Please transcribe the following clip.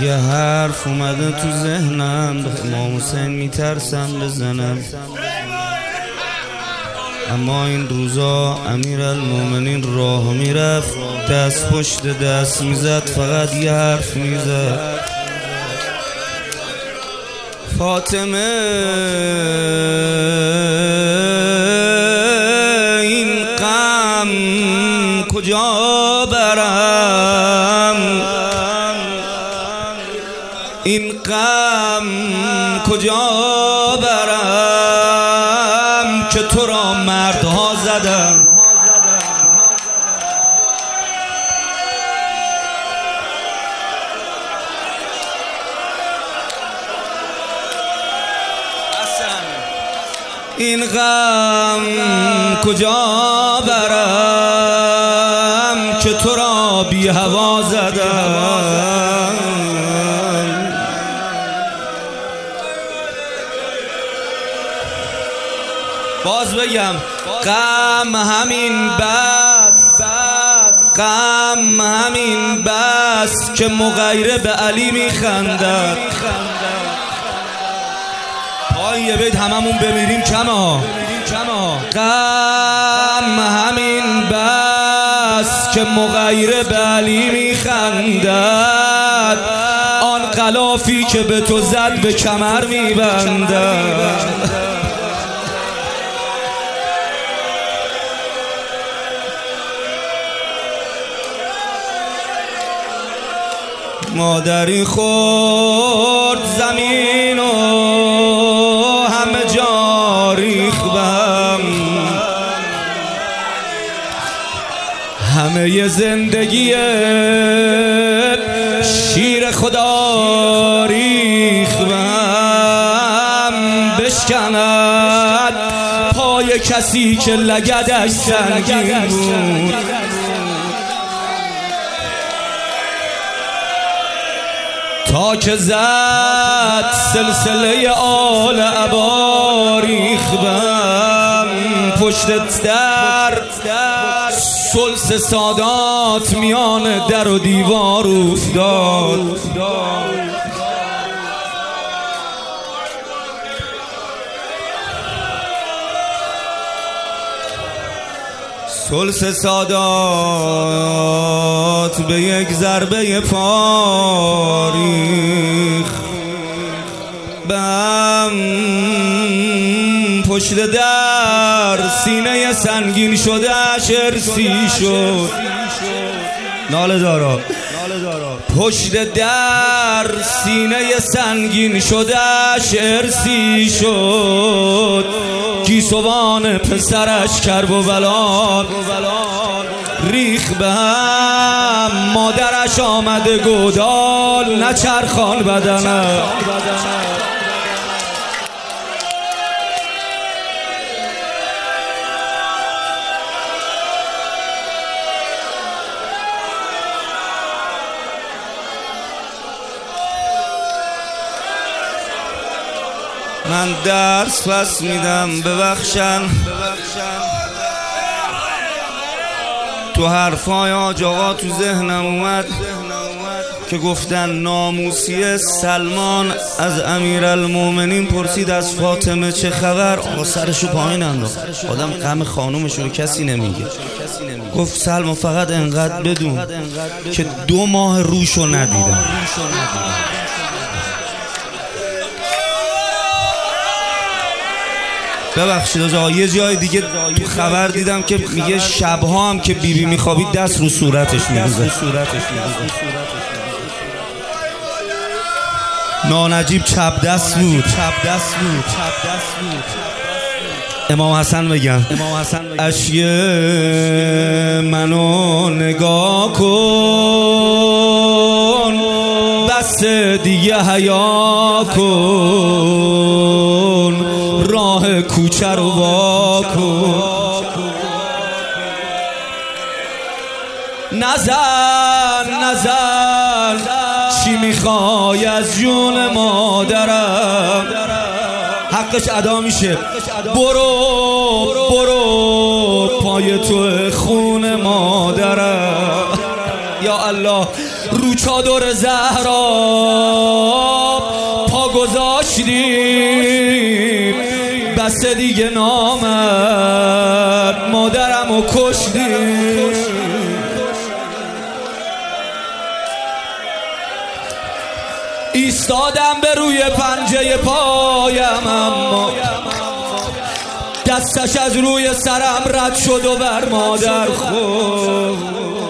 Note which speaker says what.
Speaker 1: یه حرف اومده تو ذهنم، به امام حسین میترسم بزنم، اما این روزا امیرالمومنین راه میرفت، دست پشت دست میزد، فقط یه حرف میزد: فاطمه این غم کجا برم، این غم کجا برم که تو را مردها زدم. این غم کجا برم که تو را بی هوا زدم. باز بگم غم همین بس، غم همین بس که مغیره به علی میخندد. یه بیت هممون بمیریم کما. غم همین بس که مغیره به علی میخندد، آن غلافی که به تو زد به کمر میبندد. مادری خورد زمین و همه جا ریختم، همه زندگی شیر خدا ریختم. بشکند پای کسی که لگدش سنگین بود، تا که زد سلسله آل عبا ریختم. پشت در سلس سادات میان در و دیوار افتاد. سلس سادات به یک ضربه پا ریخت. بم پشت در سینه سنگین شده ارسی شد. ناله دارا پشت در سینه سنگین شده ارسی شد. گیسوان پسرش کرب و بلال ریخ به هم. مادرش آمده گودال نچرخان بدنه. من درس پس میدم ببخشن. تو حرفای حاج آقا تو ذهنم اومد که گفتن ناموسی سلمان از امیرالمومنین پرسید از فاطمه چه خبر. آقا سرشو پایین انداخت. آدم غم خانومشونو کسی نمیگه. گفت سلمان فقط انقدر بدون که 2 ماه روشو ندیدم. ببخشید آقا یه جای دیگه تو خبر دیدم که میگه شبها هم که بیبی میخوابید دست رو صورتش می‌ریزه. نانجیب چپ دست بود. امام حسن بگم اشک منو نگاه کن، بس دیگه حیا کن، راه کوچه رو وا کن. نزن چی میخوای از جون مادرم، حقش ادا میشه. برو پای تو خون مادرم. یا الله
Speaker 2: رو چادر زهرا پا گذاشتیم، بس دیگه نامد مادرمو کشتیم. ایستادم به روی پنجه پایم، اما دستش از روی سرم رد شد و بر مادر خورد.